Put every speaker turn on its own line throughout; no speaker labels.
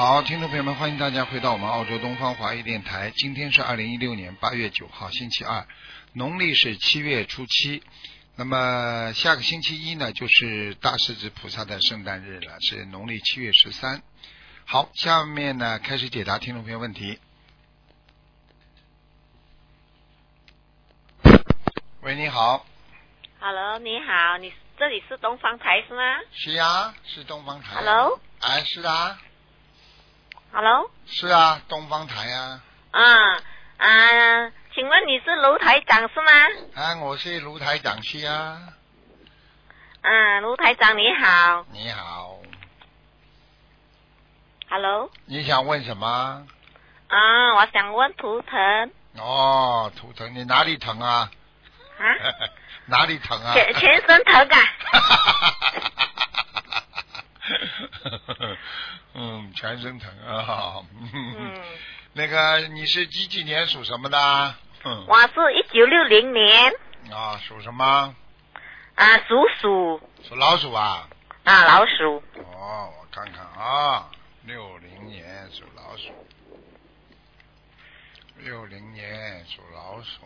好，听众朋友们，欢迎大家回到我们澳洲东方华语电台。今天是2016年8月9号，星期二，农历是7月初7。那么下个星期一呢，就是大势至菩萨的圣诞日了，是农历7月13。好，下面呢开始解答听众朋友问题。喂，你好。
Hello， 你好，你这里是东方台是吗？
是呀，是东方台。
Hello。
哎，是啊。
Hello。
是啊，东方台啊。
请问你是卢台长是吗？
我是卢台长是啊。
卢台长你好。
你好。
Hello。
你想问什么？
我想问图腾。
哦，图腾，你哪里疼啊？哪里疼啊？
全身疼啊。
全身疼啊。那个你是几年属什么的？
我是1960年。
属什么？
属
老鼠啊。
老鼠。
我看看啊，60年属老鼠。60年属老鼠。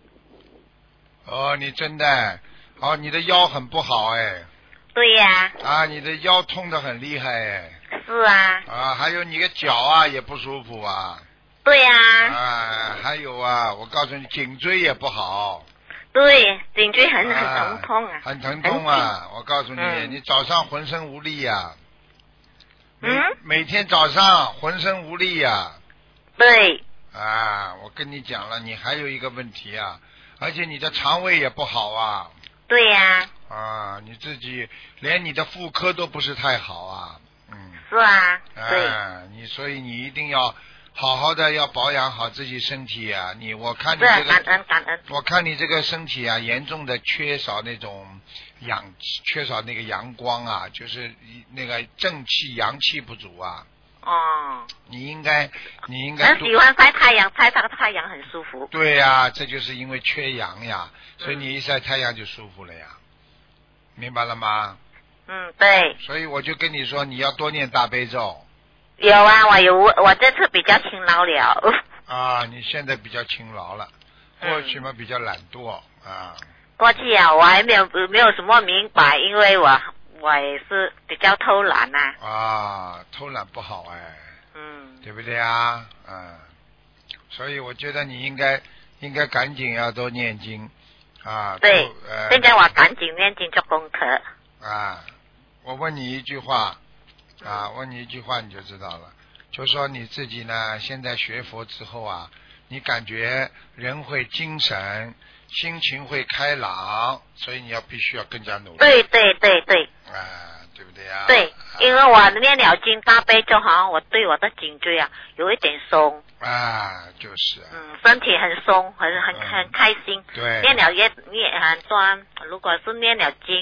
你真的，你的腰很不好哎。
对呀。
你的腰痛得很厉害哎。
是啊。
还有你的脚也不舒服啊。
对呀。
还有我告诉你，颈椎也不好。
对，颈椎很疼痛啊。
很疼痛啊！我告诉你，你早上浑身无力呀。每天早上浑身无力呀。
对。
我跟你讲了，你还有一个问题啊，而且你的肠胃也不好啊。
对呀。
你自己连你的妇科都不是太好啊。
是啊。对。
所以你一定要好好的要保养好自己身体啊！我看你这个，
感恩。
我看你这个身体严重的缺少那个阳光啊，就是那个正气阳气不足啊。你应该
很喜欢晒太阳，晒太阳很舒服。
对呀，这就是因为缺阳呀，所以你一晒太阳就舒服了呀，明白了吗？
对。
所以我就跟你说，你要多念大悲咒。
有我这次比较勤劳了。
你现在比较勤劳了，过去嘛比较懒惰
过去我还没有什么明白，因为我也是比较偷懒
偷懒不好对不对啊？所以我觉得你应该赶紧要多念经
对，现在我赶紧念经做功课
我问你一句话问你一句话你就知道了，就说你自己呢，现在学佛之后你感觉人会精神，心情会开朗，所以你必须要更加努力。
对。
对不对呀？
对，因为我念了经大悲咒我对我的颈椎有一点松
就是
身体很松，很开心。
对，
念了很多，如果是念了经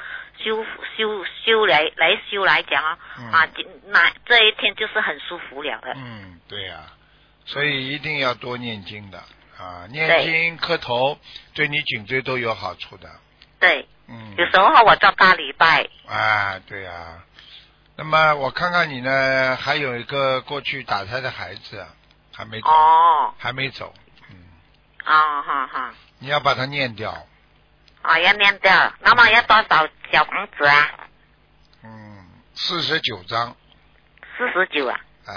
修来讲这一天就是很舒服了的。
对呀，所以一定要多念经的念经磕头对你颈椎都有好处的。
对。有时候我做大礼拜。
对呀。那么我看看你呢，还有一个过去打胎的孩子还没走。还没走。你要把它念掉。
要念掉，那么要多少小房子
49张。
49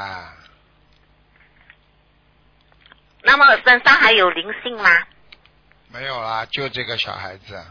那么身上还有灵性吗？
没有啦，就这个小孩子。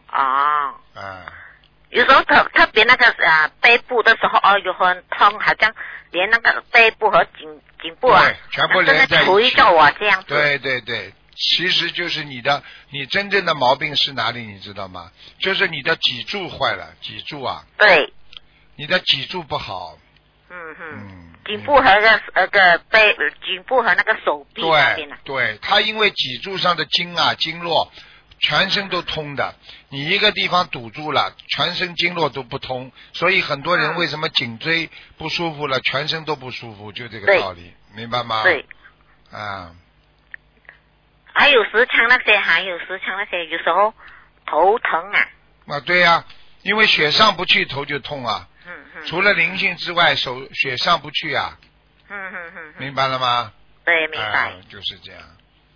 有时候特别那个背部的时候有很痛，好像连那个背部和颈部
全部连在一起，
推着我这样子。
对，其实就是你真正的毛病是哪里你知道吗？就是你的脊柱坏了，脊柱
对，
你的脊柱不好。
颈部和颈部和那个手臂那边
对，它因为脊柱上的经络全身都通的，你一个地方堵住了，全身经络都不通，所以很多人为什么颈椎不舒服了，全身都不舒服，就这个道理，明白吗？
对。还有时常那些，有时候头疼
对呀，因为血上不去，头就痛除了灵性之外，血上不去明白了吗？
对，明白。
就是这样。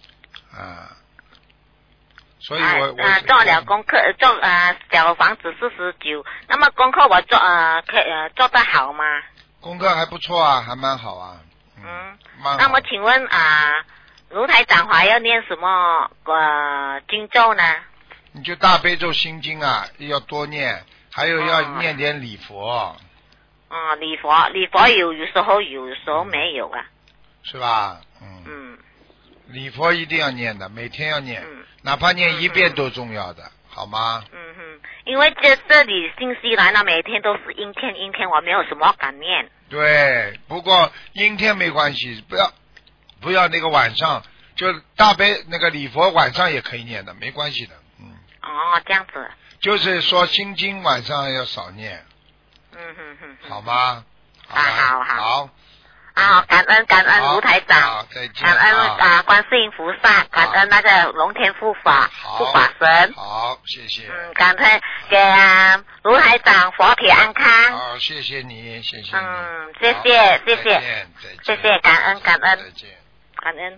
所以我
做了功课，小房子49，那么功课我做得好吗？
功课还不错啊，还蛮好啊。
那么请问卢台长还要念什么经咒呢？
你就大悲咒心经啊，要多念，还有要念点礼佛。
礼佛有时候有，有时候没有啊。
是吧？礼佛一定要念的，每天要念，哪怕念1遍都重要的，好吗？
因为这里新西兰呢，每天都是阴天，我没有什么感念。
对，不过阴天没关系，不要那个晚上，就大悲那个礼佛晚上也可以念的，没关系的。
这样子。
就是说心经晚上要少念。好吗？好。
感恩卢台长，
再见，
感恩观世音菩萨，感恩那个龙天护法神。
好，谢谢。
感恩给卢台长佛体安康。
好，谢谢你，谢谢。
谢谢，感恩。
再见。
感恩。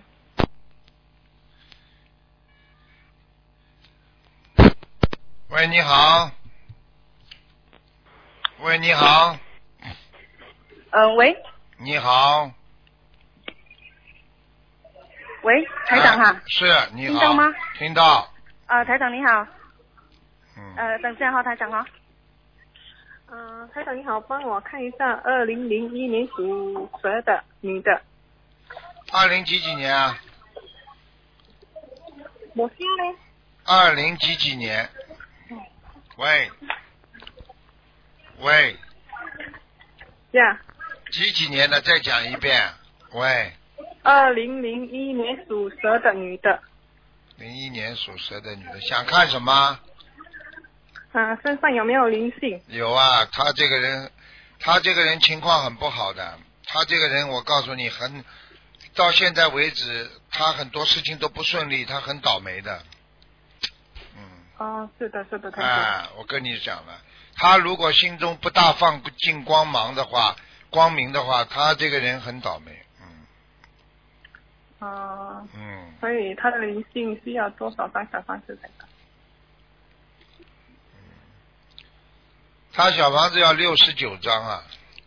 喂，你好。喂，你好。
喂。
你好。
喂，台长哈。
是，你好。
听到吗？
听到。
台长你好。等一下哈，台长哈。台长你好，帮我看一下2001年属蛇的女的。
20几年啊？
我姓呢
？20几年？喂。
呀。
几年的？再讲一遍。喂。
2001年属蛇的女的。
01年属蛇的女的，想看什么？
身上有没有灵性？
有啊，他这个人情况很不好的，他这个人我告诉你到现在为止，他很多事情都不顺利，他很倒霉的。
是的，
我跟你讲了，他如果心中不大放进光明的话，他这个人很倒霉。
所以他的灵性需要多少张小房子才能？
他小房子要69张啊。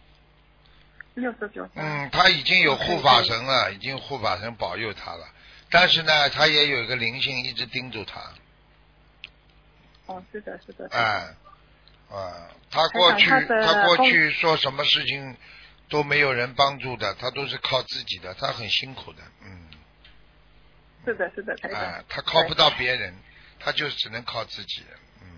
69张。
他已经有护法神了，已经护法神保佑他了，但是呢，他也有一个灵性一直盯住他。
是的。
他过去说什么事情都没有人帮助的，他都是靠自己的，他很辛苦的。
是的，台长。
他靠不到别人，他就只能靠自己。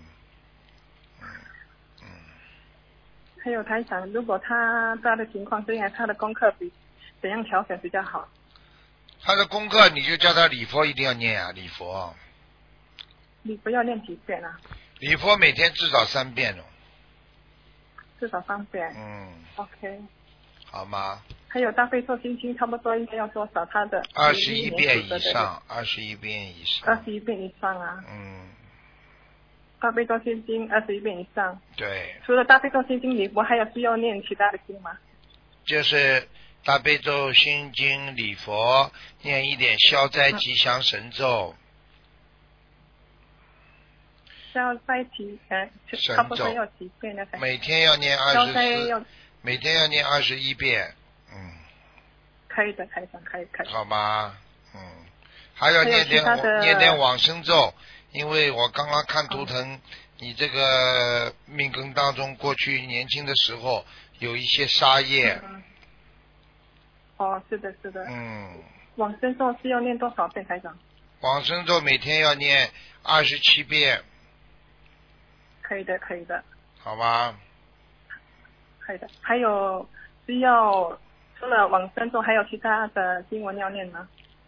还有台长，如果他的情况这样，他的功课怎样调整比较好？
他的功课你就叫他礼佛一定要念啊，礼佛。
礼佛要念几遍啊？
礼佛每天至少3遍哦。
至少3遍。OK。
好吗？
还有大悲咒心经差不多应该要多少？他的
21遍以上。21
遍以上啊。大悲咒心经21遍以上。
对。
除了大悲咒心经礼佛，还有需要念其他的经吗？
就是大悲咒心经礼佛，念一点消灾吉祥神咒。
消灾吉差不多要几遍呢？
每天要念24，每天要念21遍。
可以的，台长，可以。
好吗？还要念点往生咒。因为我刚刚看图腾，你这个命根当中，过去年轻的时候有一些杀业。
是的。往生咒是要念多少遍，台长？
往生咒每天要念27遍。
可以的。
好吧。
可以的。还有需要除了往生咒，还有其他的经文要念吗？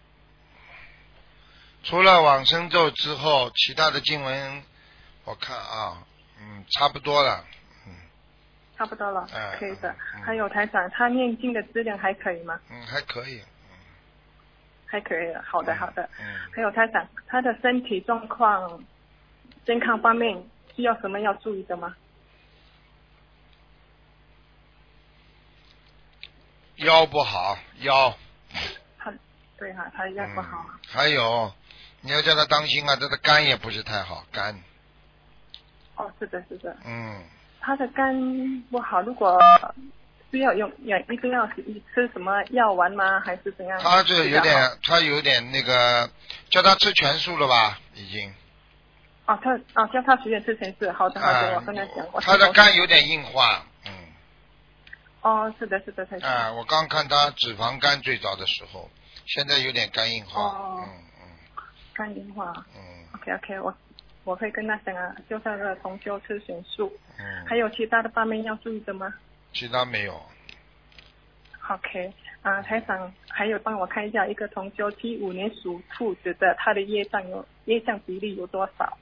除了往生咒之后，其他的经文我看差不多了。
差不多了。可以的。还有台长，他念经的质量还可以吗？
还可以。
还可以。好的。还有台长，他的身体状况、健康方面需要什么要注意的吗？
腰不好，腰。
对哈，他腰不好。
还有，你要叫他当心啊，他的肝也不是太好，肝。
哦，是的，是的。
他
的肝不好，如果需要一定要吃什么药丸吗？还是怎样？
他有点那个，叫他吃全素了吧，已经。
叫他随便吃全素，好的，我跟他讲过。
他的肝有点硬化，
是的，台长。
我刚看他脂肪肝最早的时候，现在有点肝硬化。
肝硬化。OK， 我会跟他讲啊，就那个同修吃全素。还有其他的方面要注意的吗？
其他没有。
OK，台长，还有帮我看一下一个同修75年属兔子的，他的业障比例有多少？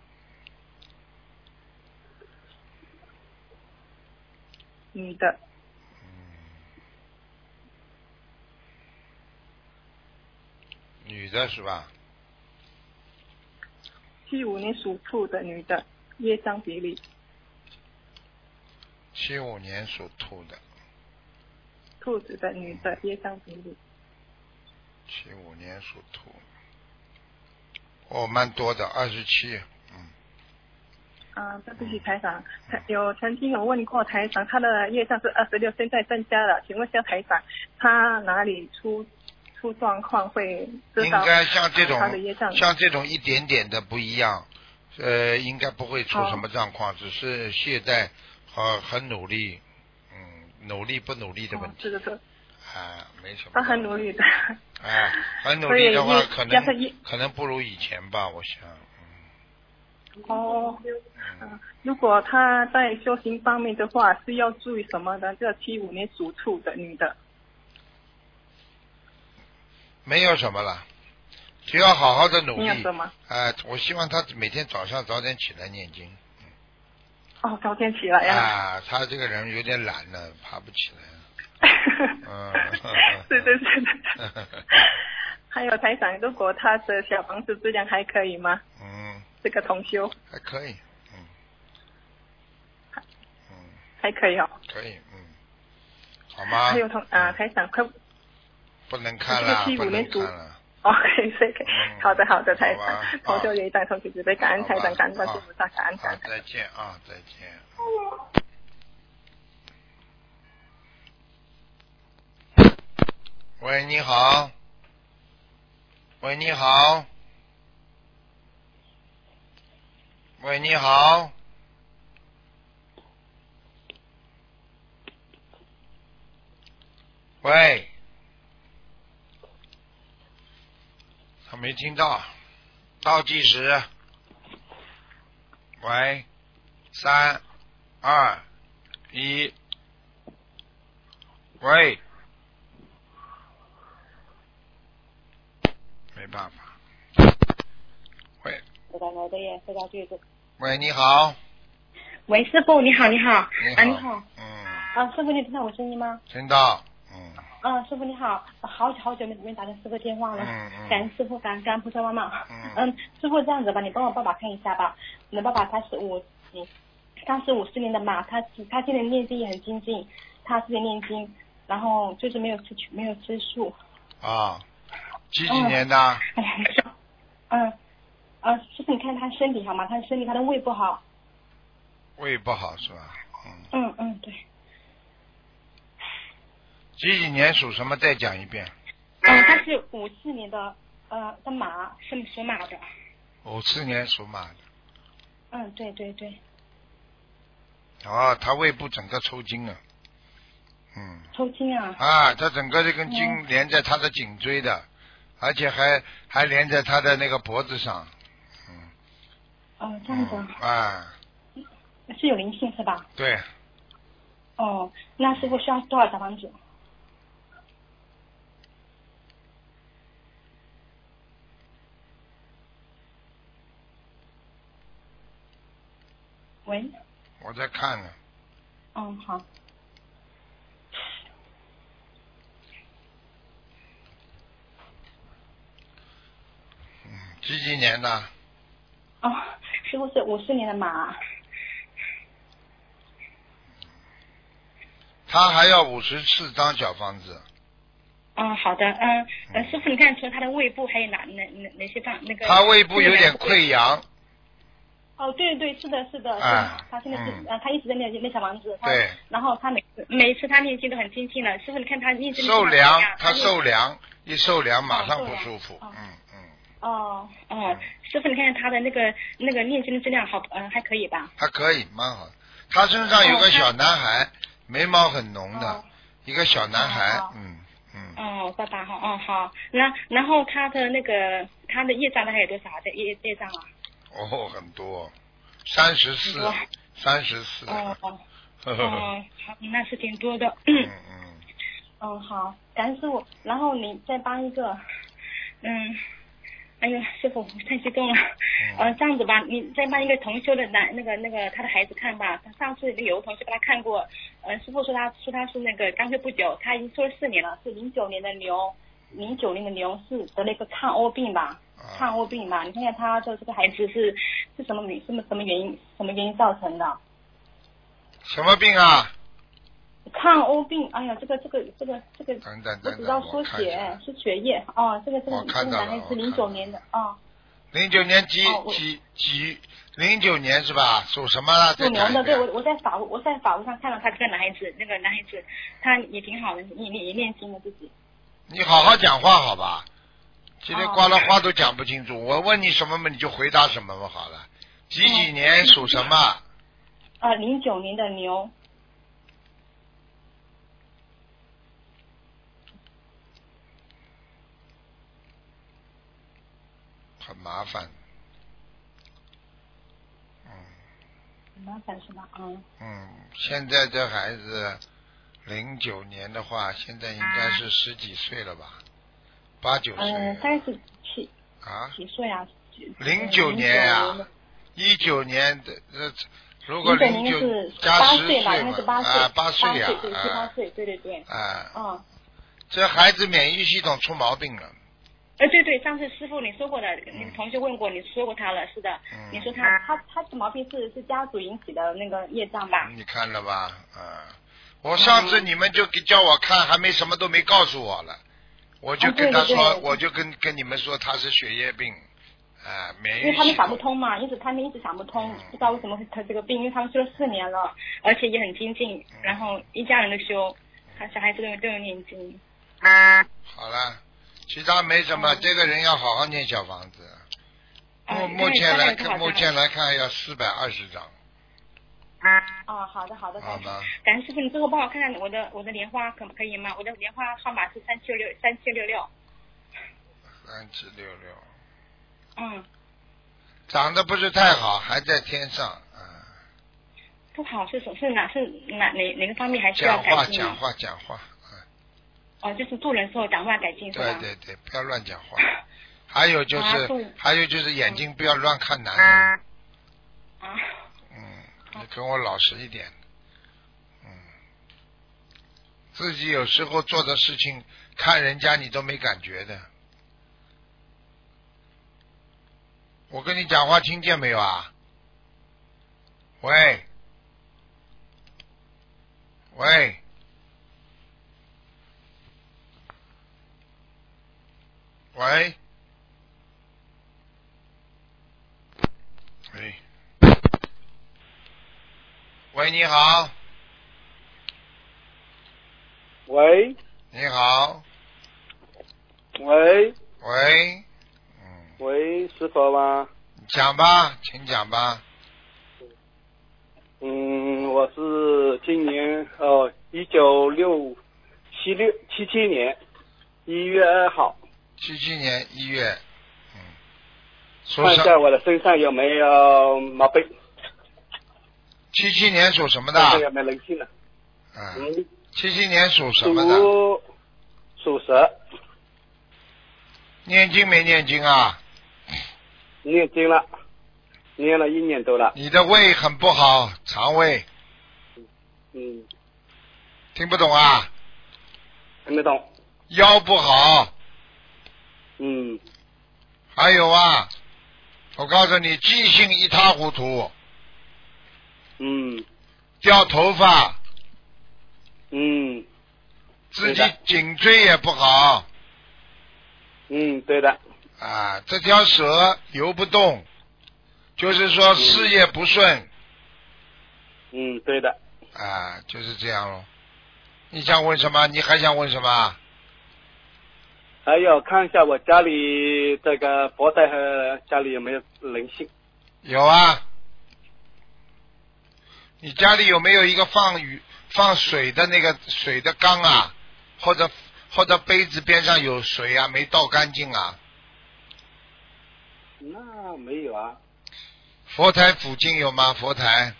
女的。
女的是吧
？75年属兔的女的，业障比例。
75年属兔的。
兔子的女的，业障比例。
75年属兔。蛮多的，27。
对不起，台长，曾经有问过台长，他的业障是26，现在增加了，请问一下台长，他哪里出状况会知道？
应该像这种
他的业障，
像这种一点点的不一样，应该不会出什么状况，只是懈怠和很努力，努力不努力的问题。
是的。
没什么。
他很努力的。
很努力的话，可能不如以前吧，我想。
如果他在修行方面的话，是要注意什么呢？这75年属兔的女的。
没有什么了，只要好好的努力。
没有什么。
我希望他每天早上早点起来念经。
早点起来呀。
他这个人有点懒了，爬不起来。
对。还有台长，如果他的小房子质量还可以吗？这个同修
还可以。
还可以哦。
可以。好吗？
还有台长
不能看了，不能看了。
OK， 好的，台长，同修也一代同学准备感恩台长，感恩观世菩萨，感恩台长。
再见啊，再见。喂，你好。喂，你好。喂，你好。喂，他没听到，倒计时。喂，3、2、1，喂，没办法。喂。喂，你好。
喂，师傅，你好。
你好。
师傅，你听到我声音吗？
听到。
师傅你好，好久没打进师傅电话了。感恩师傅，感恩菩萨妈妈。师傅这样子吧，你帮我爸爸看一下吧。我的爸爸他是54年的马，他现在念经也很精进，他自己念经，然后就是没有吃素。
几年的？
师傅你看他身体好吗？他的胃不好。
胃不好是吧？
对。
几年属什么？再讲一遍。
他是54年的马，是属马的。
54年属马的。
对。
他胃部整个抽筋了。
抽筋啊？
他整个这根筋连在他的颈椎的，而且还连在他的那个脖子上。
这样子。是有灵性是吧？
对。
那师傅需要多少小房子？喂。
我在看呢。
好。
几年的？
师傅是54年的马。
他还要54张小房子。
好的，师傅，你看除了他的胃部还有哪些方那个？
他胃部有点溃疡。
哦，对对，是的，他现在是他一直在念小房子，
对，
然后他每一次他念经都很精进了。师傅，你看他念经
受凉，他受凉，一受凉马上不舒服，
师傅，你看他的那个念经的质量好，还可以吧？
还可以，蛮好。他身上有个小男孩，眉毛很浓的一个小男孩，
爸爸好，然后他的业障大概有多少的业障啊？
很多，34。
好，那是挺多的。好，感恩师傅。然后你再帮一个，哎呦，师傅太激动了。这样子吧，你再帮一个同修的那个他的孩子看吧。上次有个同学帮他看过，师傅说他是那个刚修不久，他已经修了4年了，是09年的牛是得了一个抗欧病吧。你看看他这个孩子是什么原因造成的？
什么病啊？
抗欧病，哎呀，这个，
等，
我只知道缩血，是血液。这个男孩子09年的
09年09年是吧？属什么了？
属牛的，对，我在法务上看到他这个男孩子，那个男孩子他也挺好的，也练心了自己。
你好好讲话好吧？今天挂了话都讲不清楚，我问你什么嘛你就回答什么嘛好了。几年属什么
？09年的牛。
很麻烦。
很麻烦是吧？
现在这孩子09年的话，现在应该是10几岁了吧？8、9岁。
几岁啊
？09年呀，19年的如果09加10岁嘛，8岁呀
，7、8岁，对。
这孩子免疫系统出毛病了。
对，上次师傅你说过的，你同学问过，你说过他了，是的，你说他的毛病是家族引起的那个业障吧？
你看了吧？我上次你们就叫我看，还没什么都没告诉我了，我就跟他说，我就跟你们说他是血液病，免疫系统。
因为他们想不通嘛，他们一直想不通，不知道为什么会得这个病，因为他们修了4年了，而且也很精进，然后一家人都修，他小孩子都有念经。
好了。其他没什么，这个人要好好念小房子。目前来看要420张。
好的。
好吗？
感恩师傅，你最后帮我看看我的莲花可不可以吗？我的莲花号码是3766。
3766。长得不是太好，还在天上。
不好是哪个方面还需要改进？
讲话。
就是做人时候讲话改进是吧？
对，不要乱讲话。还有就是眼睛不要乱看男人。你跟我老实一点。自己有时候做的事情，看人家你都没感觉的。我跟你讲话听见没有啊？喂。喂，你好。
喂。
你好。
喂。
喂，
师傅吗？
讲吧，请讲吧。
我是今年1977年1月2号。
77年1月。
看一下我的身上有没有毛病。
77年属什么的？
身上有没有灵性的
？77年属什么的？
属蛇。
念经没念经啊？
念经了，念了1年多了。
你的胃很不好，肠胃。听不懂啊？
听得懂。
腰不好。还有啊，我告诉你，记性一塌糊涂。掉头发。 自己颈椎也不好。
对的。
啊，这条蛇游不动，就是说事业不顺。
对的。
啊，就是这样咯。你想问什么？你还想问什么？
还有看一下我家里这个佛台和家里有没有灵性？
有啊。你家里有没有一个放水的那个水的缸啊？或者杯子边上有水啊，没倒干净啊？
那没有啊。
佛台附近有吗？佛台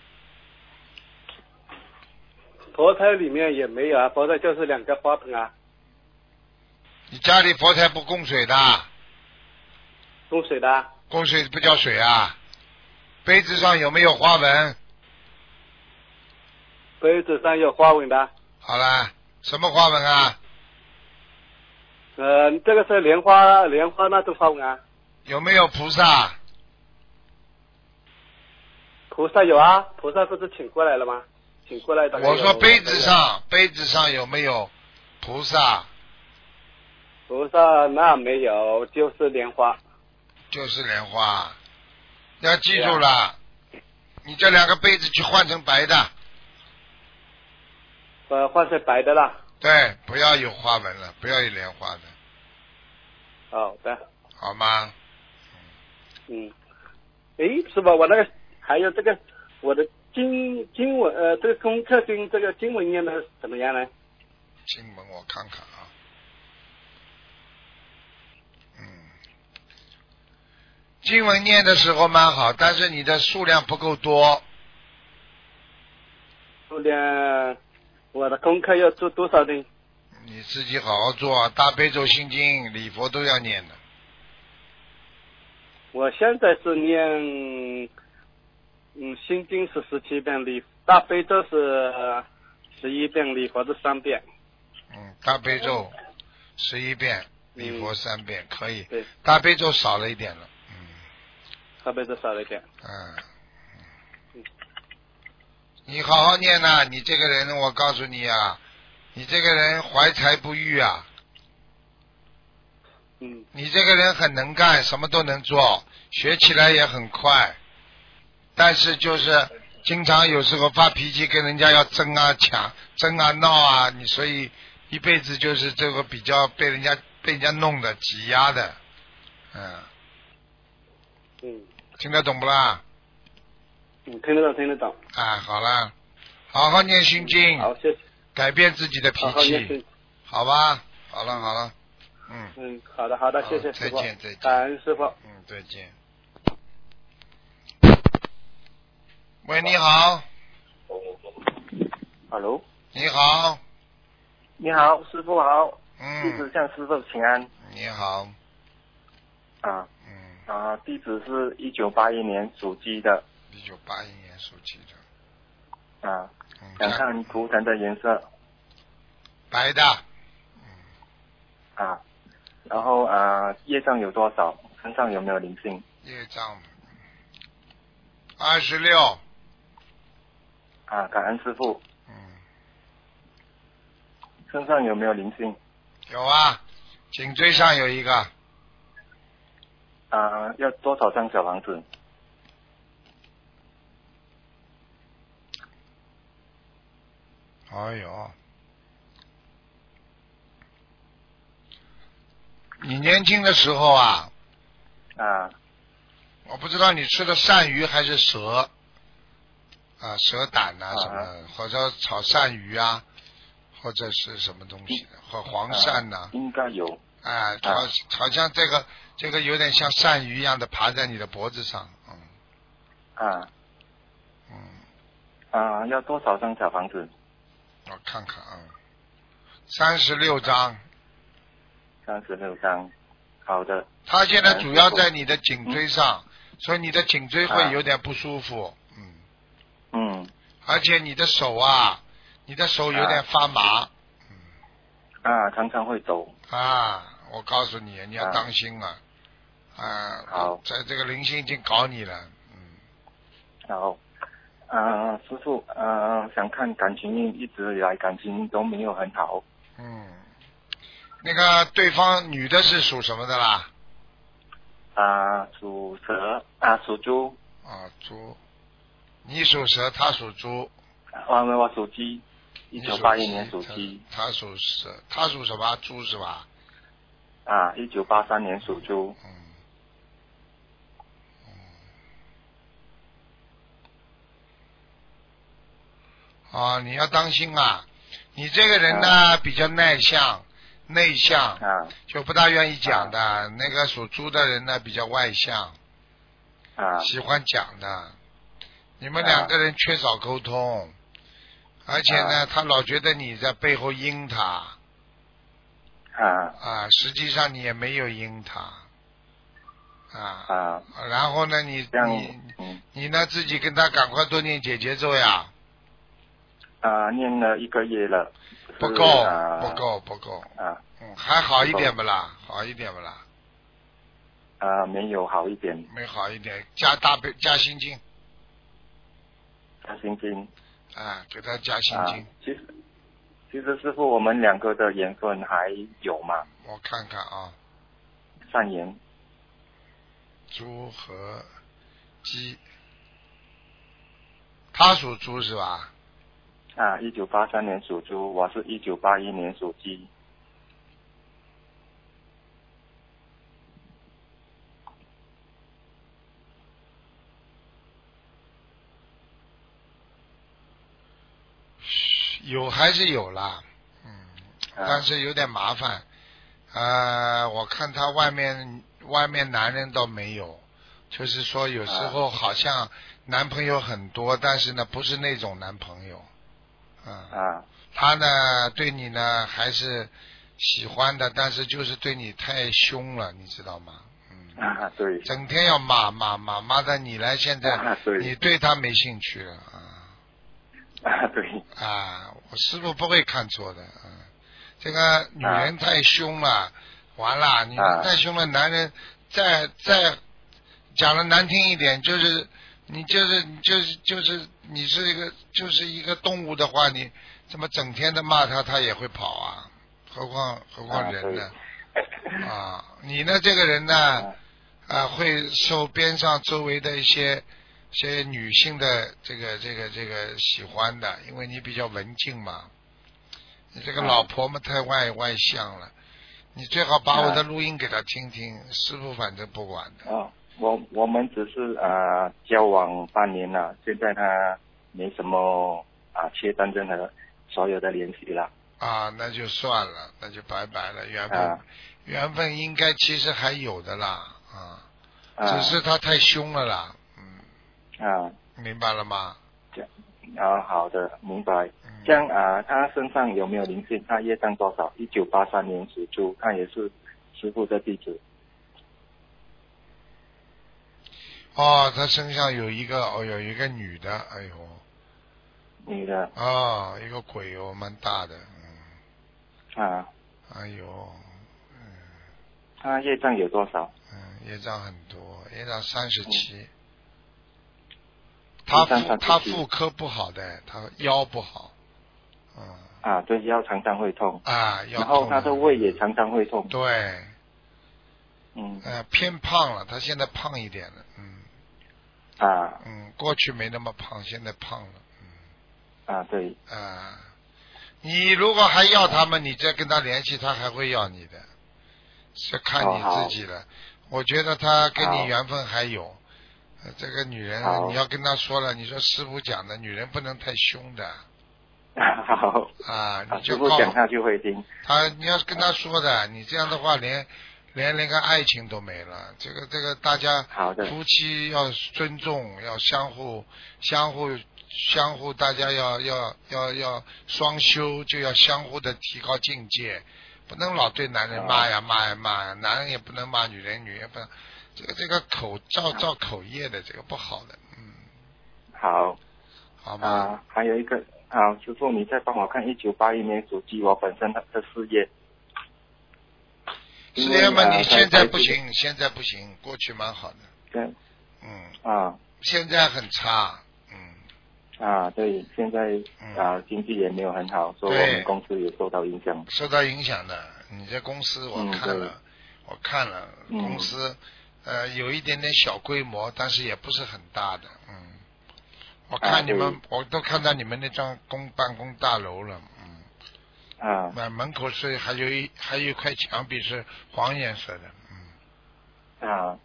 里面也没有啊，佛台就是2个花盆啊。
你家里佛台不供水的？
供水的。
供水不叫水啊？杯子上有没有花纹？
杯子上有花纹的。
好了，什么花纹啊？
这个是莲花那种花纹啊。
有没有菩萨？
菩萨有啊，菩萨不是请过来了吗？请过来的。
我说杯子上有没有菩萨？
菩萨那没有，就是莲花。
就是莲花，要记住了，你这2个杯子去换成白的。
换成白的啦。
对，不要有花纹了，不要有莲花的。
好的。
好吗？
师傅，我那个还有这个我的经文这个功课跟这个经文念的怎么样呢？
经文我看看啊。经文念的时候蛮好，但是你的数量不够多。
数量，我的功课要做多少呢？
你自己好好做，大悲咒、心经、礼佛都要念的。
我现在是念，心经是17遍，大悲咒是11遍，礼佛是3遍。
大悲咒11遍，礼佛3遍，可以。
对。
大悲咒少了一点了。
大悲咒少了一点。
你好好念呐，你这个人，我告诉你啊，你这个人怀才不遇啊。你这个人很能干，什么都能做，学起来也很快，但是就是经常有时候发脾气，跟人家要争啊抢、争啊闹啊，你所以一辈子就是这个比较被人家弄的挤压的，听得懂不啦？
听得懂。
好了，好好念心经。
好，谢谢。
改变自己的脾气，好吧？好了。
好的，谢谢师傅。
再见。
感恩师傅。
再见。喂，你好。
Hello。
你好。
你好，师傅好。弟子向师傅请安。
你好。
弟子是1981年属鸡的。
1981年属鸡的。
想看图腾的颜色。
白的。
然后业障有多少？身上有没有灵性？
业障26。
感恩师傅。身上有没有灵性？
有啊，颈椎上有一个。
要多少张小房子？
哎呦，你年轻的时候啊，我不知道你吃的鳝鱼还是蛇蛇胆什么，或者炒鳝鱼啊，或者是什么东西的，或黄鳝呐，
应该有。
好像这个有点像鳝鱼一样的爬在你的脖子上，
要多少张小房子？
我看看36张。
36张，好的。
它现在主要在你的颈椎上，所以你的颈椎会有点不舒服，而且你的手有点发麻，
常常会抖。
我告诉你，你要当心啊！
好，
在这个灵性已经搞你了，
好，师父，想看感情运，一直以来感情都没有很好。
那个对方女的是属什么的啦？
属蛇属猪。
猪。你属蛇，他属猪。
我属鸡，1981年属鸡。
他属蛇，他属什么？猪是吧
？1983年属猪。
你要当心啊！你这个人呢，比较内向，就不大愿意讲的。那个属猪的人呢，比较外向，喜欢讲的。你们两个人缺少沟通，而且呢，他老觉得你在背后阴他。实际上你也没有阴他。然后呢，你呢自己跟他赶快多念姐姐咒呀。
念了1个月了。
不够。还好一点不啦？好一点不啦？
没有好一点。
没好一点，加心经。
加心经。
给他加心经。
其实师父，我们两个的缘分还有吗？
我看看啊。
善缘。
猪和鸡。他属猪是吧
？1983年属猪，我是1981年属鸡。
有还是有啦，但是有点麻烦。我看他外面男人倒没有，就是说有时候好像男朋友很多，但是呢不是那种男朋友。他呢对你呢还是喜欢的，但是就是对你太凶了，你知道吗？
对。
整天要骂的你来，现在你对他没兴趣了
对。
我师父不会看错的。这个女人太凶了，完了，你太凶了，男人再讲的难听一点，就是你你是一个动物的话，你怎么整天的骂他，他也会跑啊？何况人呢？你呢？这个人呢？会受边上周围的一些女性的这个喜欢的，因为你比较文静嘛。你这个老婆嘛太外向了，你最好把我的录音给他听听，师父反正不管的。
我们只是交往半年了，现在他没什么切断任何所有的联系了。
那就算了，那就拜拜了，缘分应该其实还有的啦，只是他太凶了啦，明白了吗？
好的，明白。这样他身上有没有灵性？他业障多少？1983年属猪，他也是师父的弟子。
他身上有一个女的，哎呦。
女的。
一个鬼蛮大的，哎呦，
他业障有多少？
业障很多，业障37。他妇科不好的，他腰不好。
对，腰常常会痛。
腰痛。
然后他的胃也常常会痛。
对。偏胖了，他现在胖一点了。过去没那么胖，现在胖了。
对。
你如果还要他们，你再跟他联系，他还会要你的，是看你自己了。我觉得他跟你缘分还有。这个女人，你要跟他说了，你说师父讲的，女人不能太凶的。
好。
你就
师父讲他就会听。
你要跟他说的，你这样的话连个爱情都没了。这个大家夫妻要尊重，要相互，大家要双修，就要相互的提高境界，不能老对男人骂呀，男人也不能骂女人，女人也不能。这个口造口业的，这个不好的。好吧。
还有一个师父，你再帮我看1981年属鸡，我本身的事业。
事业嘛，你现在不行，过去蛮好的。
对。
现在很差。
对，现在经济也没有很好，所以我们公司也受到影响。
受到影响的，你这公司我看了，公司有一点点小规模，但是也不是很大的，我看你们，我都看到你们那张办公大楼了，门口是还有一块墙壁是黄颜色的，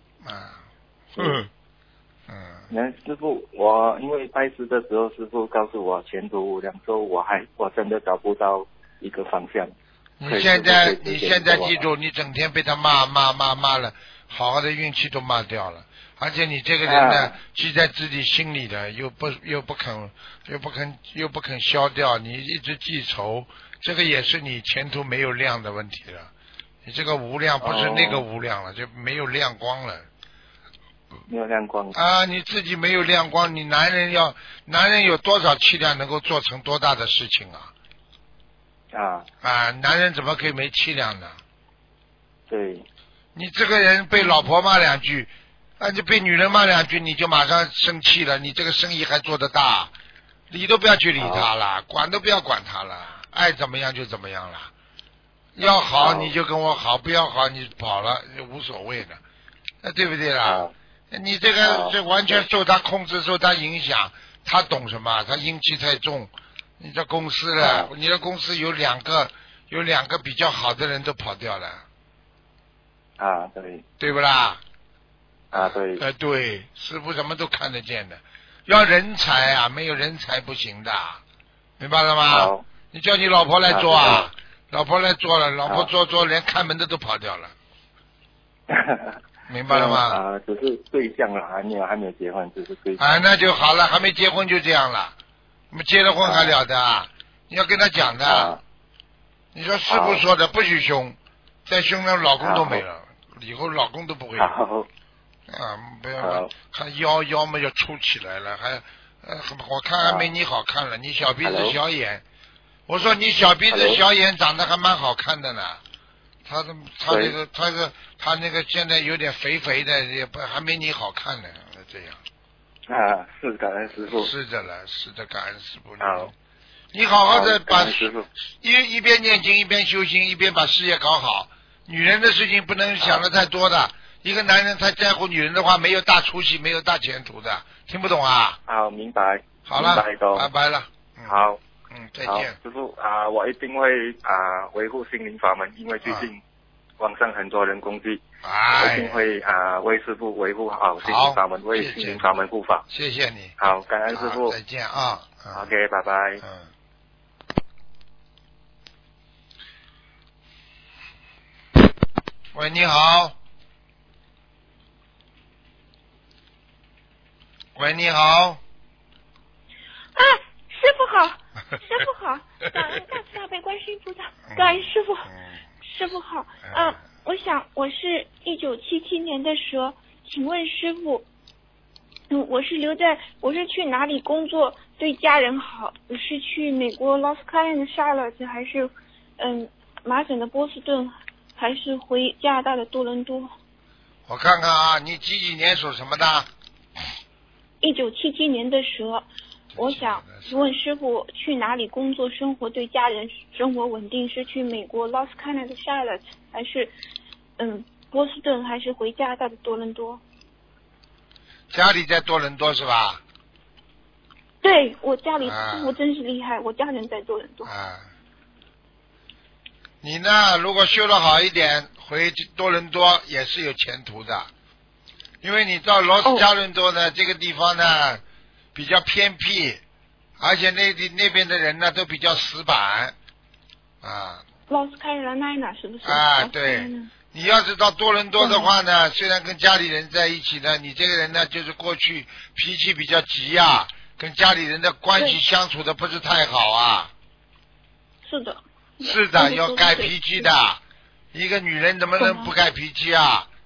那师傅，我因为拜师的时候，师傅告诉我前途无量，说我真的找不到一个方向。
你现在记住，你整天被他骂了，好好的运气都骂掉了，而且你这个人呢，记在自己心里的，又不肯消掉，你一直记仇，这个也是你前途没有亮的问题了。你这个无量不是那个无量了，就没有亮光了。
没有亮光
你自己没有亮光，你男人有多少气量能够做成多大的事情男人怎么可以没气量呢？
对，
你这个人被老婆骂两句，就被女人骂两句，你就马上生气了，你这个生意还做得大，理都不要去理他了，管都不要管他了，爱怎么样就怎么样了，要好你就跟我好，不要好你跑了就无所谓的，对不对啦？你这完全受他控制，受他影响，他懂什么？他阴气太重。你这公司了，你的公司有两个比较好的人都跑掉了。
对。
对不啦？
对。
对，师傅什么都看得见的，要人才没有人才不行的，明白了吗？
好。
你叫你老婆来做老婆来做了，老婆做连开门的都跑掉了。明白了吗？
只是对象了，还没有结婚，只是对象。
那就好了，还没结婚就这样了，那么结了婚还了得你要跟他讲的。你说师傅说的不许凶，再凶了老公都没了，以后老公都不会有。不要看腰嘛要凸起来了，我看还没你好看了，你小鼻子小眼。我说你小鼻子小眼长得还蛮好看的呢。他那个现在有点肥的，也不还没你好看呢，这样。
是感恩师傅。
是的了，是的，感恩师傅。你好好的把一边念经一边修心，一边把事业搞好。女人的事情不能想的太多的，一个男人太在乎女人的话，没有大出息，没有大前途的，听不懂啊？
好，明白。
好了，
拜
拜了。
好。
再见，
师傅我一定会维护心灵法门，因为最近网上很多人攻击，我一定会为师傅维护好心灵法门，为心灵法门护法。
谢谢你。
好，感恩师傅。
再见
OK， 拜拜。
喂，你好。喂，你好。
师傅好，师傅好，感恩大慈大悲观世音菩萨，感恩师傅，师傅好。我是1977年的蛇，请问师傅，我是去哪里工作对家人好？是去美国劳斯卡恩的夏勒特，还是麻省的波士顿，还是回加拿大的多伦多？
我看看你几年属什么的
？1977年的蛇。我想问师傅，去哪里工作生活对家人生活稳定？是去美国劳斯卡纳的 Charlotte， 还是波士顿，还是回加拿大的多伦多？
家里在多伦多是吧？
对，我家里师傅真是厉害，我家人在多伦多。
你呢？如果修得好一点，回多伦多也是有前途的，因为你到罗斯加伦多呢，这个地方呢比较偏僻，而且那边的人呢都比较死板
劳斯卡罗来纳是不是？
对。你要是到多伦多的话呢，虽然跟家里人在一起呢，你这个人呢就是过去脾气比较急跟家里人的关系相处的不是太好
是的。
是的，要改脾气的。一个女人怎么能不改脾气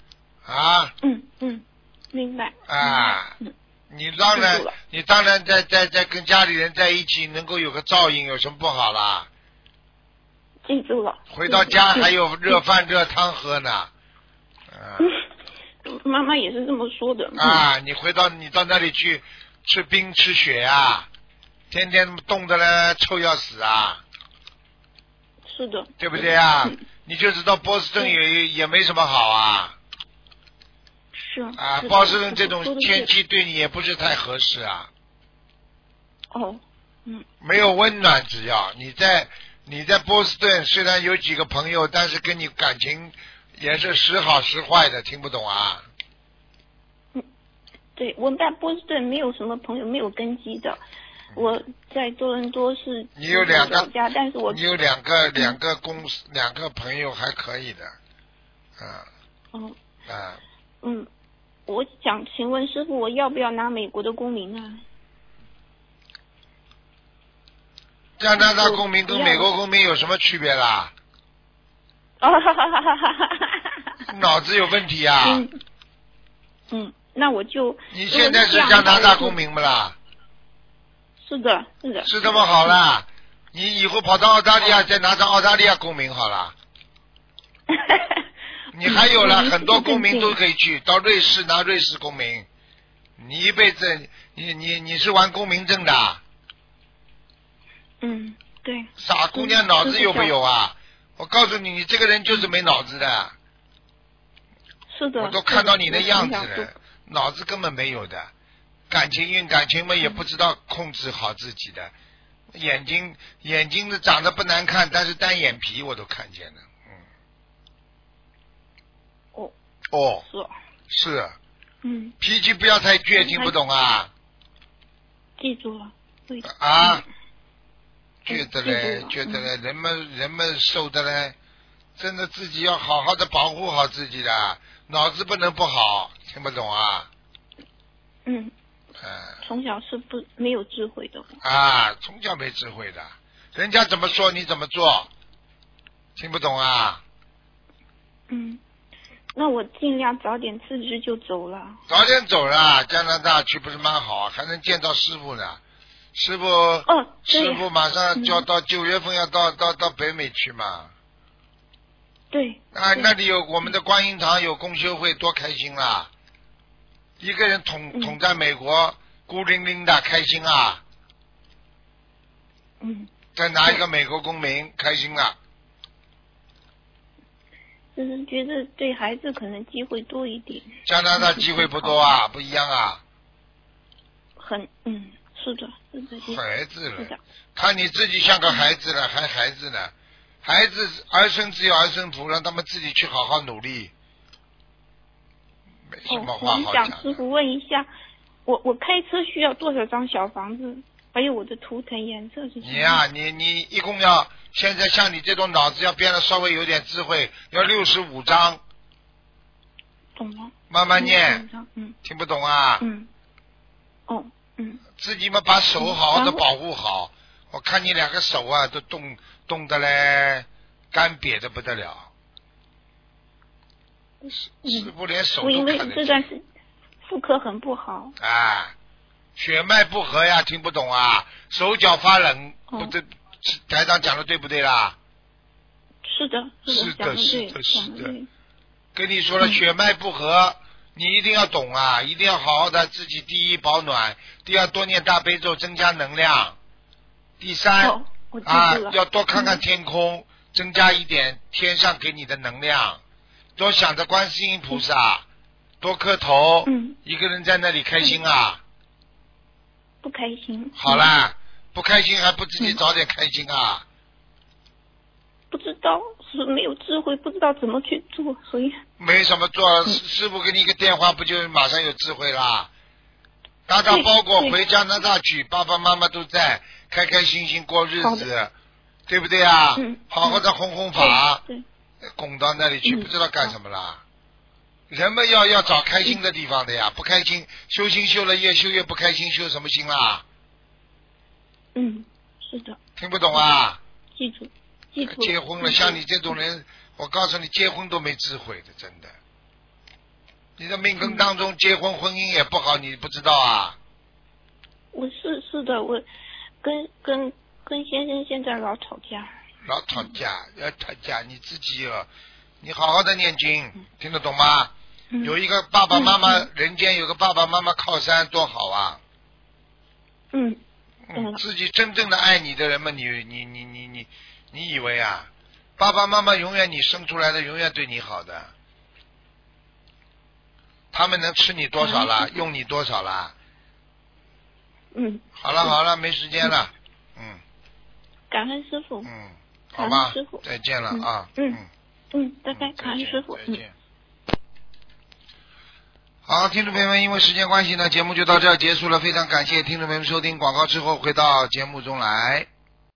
明白。
你当然在跟家里人在一起能够有个照应，有什么不好啦？
记住了。
回到家还有热饭热汤喝呢。
妈妈也是这么说的。
你到那里去吃冰吃雪天天冻得嘞臭要死啊。
是的。
对不对啊？你就知道波士顿也没什么好啊。
是
啊，波士顿这种天气对你也不是太合适啊。
哦。
没有温暖，只要你在波士顿，虽然有几个朋友，但是跟你感情也是时好时坏的，听不懂啊？
对，我在波士顿没有什么朋友，没有根基的。我在多伦多是
你有两个
家，但是
你有两个公司2个朋友还可以的，
我想请问师傅，我要不要拿美国的公民啊？
加拿大公民跟美国公民有什么区别啦？脑子有问题啊！
那我就
你现在是加拿大公民不啦？
是的，是的。
是这么好啦，你以后跑到澳大利亚再拿张澳大利亚公民好了。你还有了很多公民都可以去，到瑞士拿瑞士公民。你一辈子，你是玩公民证的。
对。
傻姑娘脑子有没有啊？我告诉你，你这个人就是没脑子的。
是的。
我都看到你的样子了，脑子根本没有的。感情嘛也不知道控制好自己的，眼睛的长得不难看，但是单眼皮我都看见了。是。脾气不要太倔，听不懂啊？
记住了。对。
倔得嘞，人们受的嘞，真的自己要好好的保护好自己的，脑子不能不好，听不懂啊？
从小是没有智慧的。
从小没智慧的，人家怎么说你怎么做，听不懂啊？
那我尽量早点辞职就走了。
早点走了，加拿大去不是蛮好，还能见到师傅呢。师傅马上就要到9月份要到北美去嘛。
对。
那里有我们的观音堂，有共修会，多开心啦！一个人捅在美国，孤零零的，开心啊！再拿一个美国公民，开心了。
就是觉得对孩子可能机会多一点。
加拿大机会不多啊，不一样啊。
是的。
孩子了，看你自己像个孩子了，还孩子呢？孩子儿孙自有儿孙福，让他们自己去好好努力。没什么话好讲。
我想师傅问一下，我开车需要多少张小房子？还有我的图腾颜色是什么？
你一共要，现在像你这种脑子要变得稍微有点智慧，要65张。
懂了。
慢慢念。听不懂啊？自己嘛把手好好的保护好。我看你2个手啊都冻得嘞，干瘪的不得了。师傅连手都看得见。
我因为这段时妇科很不好。
血脉不和呀，听不懂啊，手脚发冷，不对，台长讲的对不对啦？
是的。
跟你说了，血脉不和，你一定要懂啊，一定要好好的自己，第一保暖，第二多念大悲咒增加能量，第三要多看看天空，增加一点天上给你的能量，多想着观世音菩萨，多磕头，一个人在那里开心啊。
不开心。
好啦，不开心还不自己早点开心啊？
不知道，是没有智慧，不知道怎么去做，所以
没什么做。师傅给你一个电话，不就马上有智慧啦？拿张包裹回加拿大去，爸爸妈妈都在，开开心心过日子，对不对啊？好好的弘法，拱到那里去，不知道干什么啦。人们要找开心的地方的呀，不开心修心修了越修越不开心，修什么心啦？
是的。
听不懂啊？
记住。
结婚了，像你这种人，我告诉你，结婚都没智慧的，真的。你的命根当中，结婚婚姻也不好，你不知道啊？
我是的，我跟先生现在老吵架，
要吵架，你自己你好好的念经，听得懂吗？有一个爸爸妈妈，人间有个爸爸妈妈靠山，多好啊！ 自己真正的爱你的人嘛，你以为啊，爸爸妈妈永远你生出来的永远对你好的，他们能吃你多少啦，用你多少啦？好了，没时间了。
感恩师傅。
好吧，
师傅
再见了啊。
拜拜，感恩师傅。
再见。好，听众朋友们，因为时间关系呢，节目就到这儿结束了。非常感谢听众朋友们收听，广告之后回到节目中来。